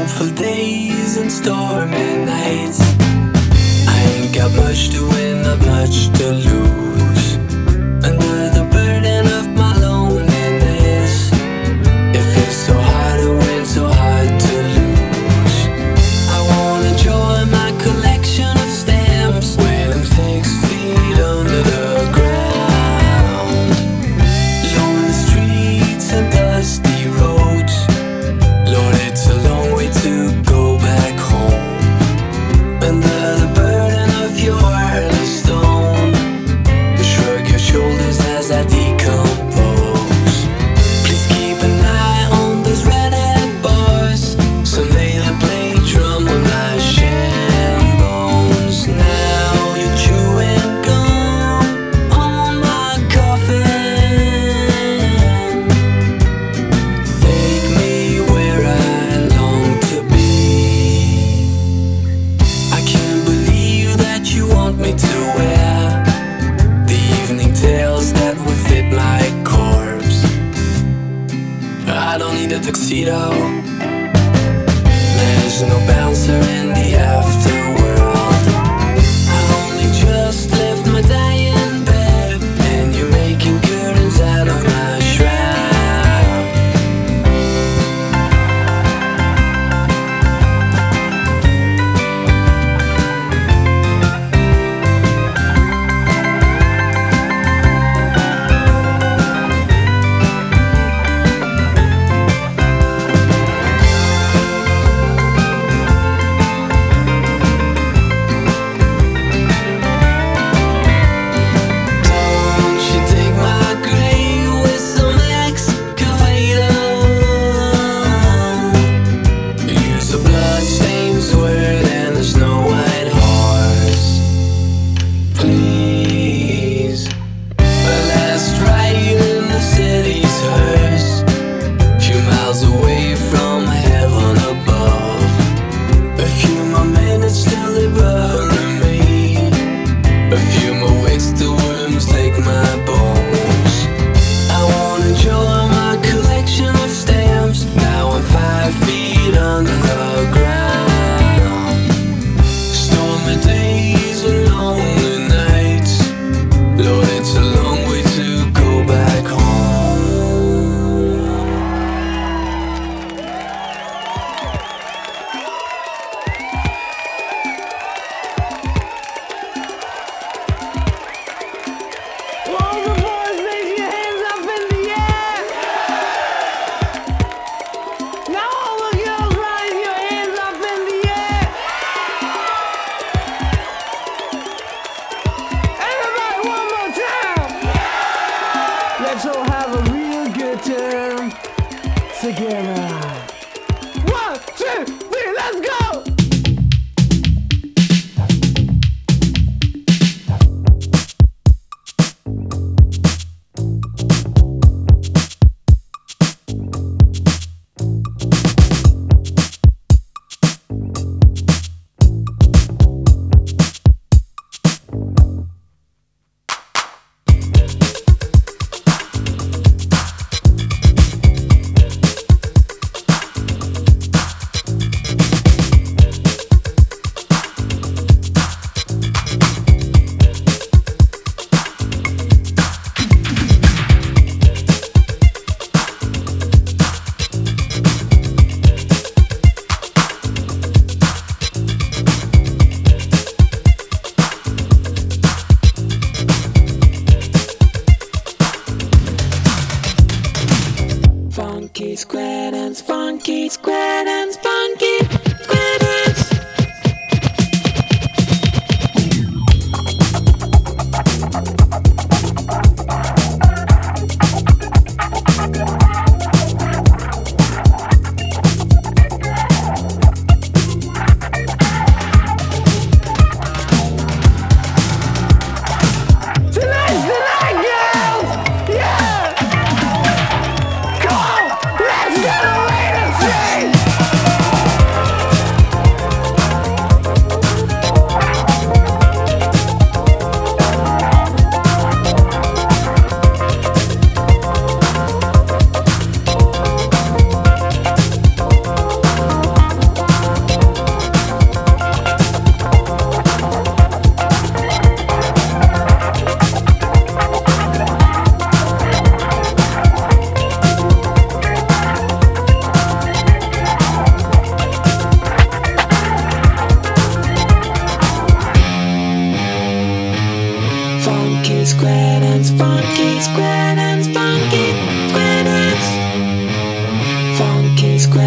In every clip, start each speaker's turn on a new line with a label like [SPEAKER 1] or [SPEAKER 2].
[SPEAKER 1] hopeful days and stormy nights. I ain't got much to win, not much to lose. Under the burden of my loneliness, it feels so hard to win, so hard to lose. I wanna join my collection of stamps when I'm 6 feet under the ground. Lonely streets and dusty roads, Lord, it's a long way to go back home. Under the burden of your heartless stone, you shrug your shoulders as I decompose. Please keep an eye on those redhead boys, someday they'll play drum on my shin bones. Now you're chewing gum on my coffin. Take me where I long to be. I can't believe that you want me to wear the evening tails that would fit my corpse. I don't need a tuxedo. There's no bouncer in the afterworld. I only just left my dying bed, and you're making curtains out of my shroud. Don't you take my grave with some excavator? Use a blood-stained sword and a snow-white horse, please. A last ride in the city's hearse, few miles away from heaven above. A few more minutes till they burn me, a few more weeks till worms take my bones. I wanna join my collection of stamps. Now I'm 5 feet under the ground. Stormy days and lonely nights, Lord, it's a long way to go back home.
[SPEAKER 2] All the boys, raise your hands up in the air. Now all the girls, raise your hands up in the air. Everybody, one more time. Let's all have a real good time together. 1, 2, 3, let's go. Funky square dance, funky square dance, funky square dance. Tonight's the night, girls! Yeah! Come on, let's get away to see!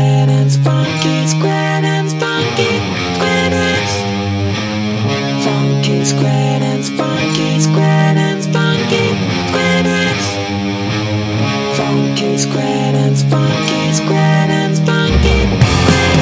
[SPEAKER 1] square dance, funky square dance, funky square dance, funky square dance, funky square dance, funky square dance, funky square dance, funky square dance, funky square dance.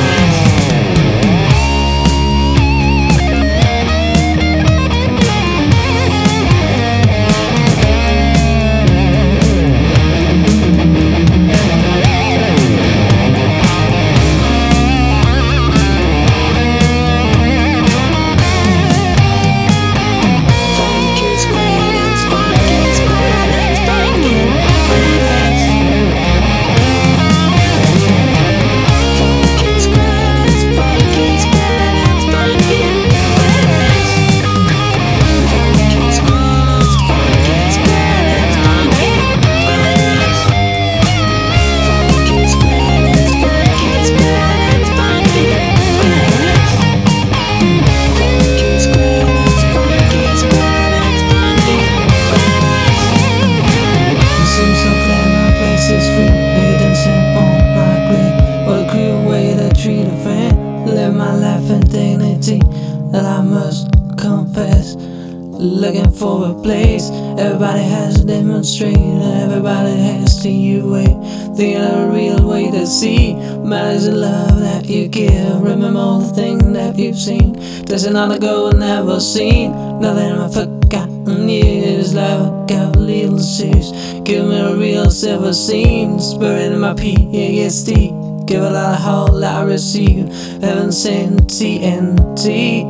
[SPEAKER 1] Live my life in dignity that I must confess. Looking for a place, everybody has to demonstrate, everybody has to you wait. Thinking of a real way to see matters the love that you give. Remember all the things that you've seen. Dancing on the go, never seen. Nothing but forgotten years. Love got a little serious. Give me a real silver scene. Spirit in my PASD. Give a lot of whole I receive. Heaven sent TNT.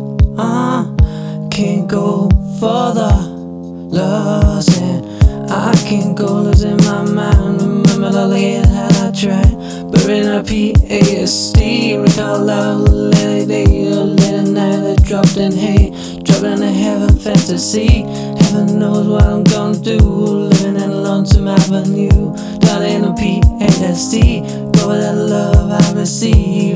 [SPEAKER 1] Can't go further. Lost and I can't go losing my mind. Remember the late how I tried. Buried in a PASD. Recall love, late day, late night that dropped in hate. Dropped in a heaven fantasy. Heaven knows what I'm gonna do. Living in a lonesome avenue. Down in a PASD. Go with that love I receive.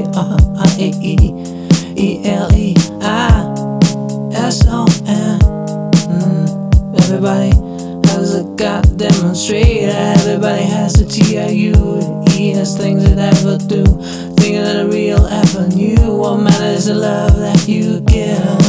[SPEAKER 1] KRIELEISON. Everybody has a God demonstrator. Everybody has a TIUE. There's things that I ever do. Thinking of the real avenue. What matters is the love that you give.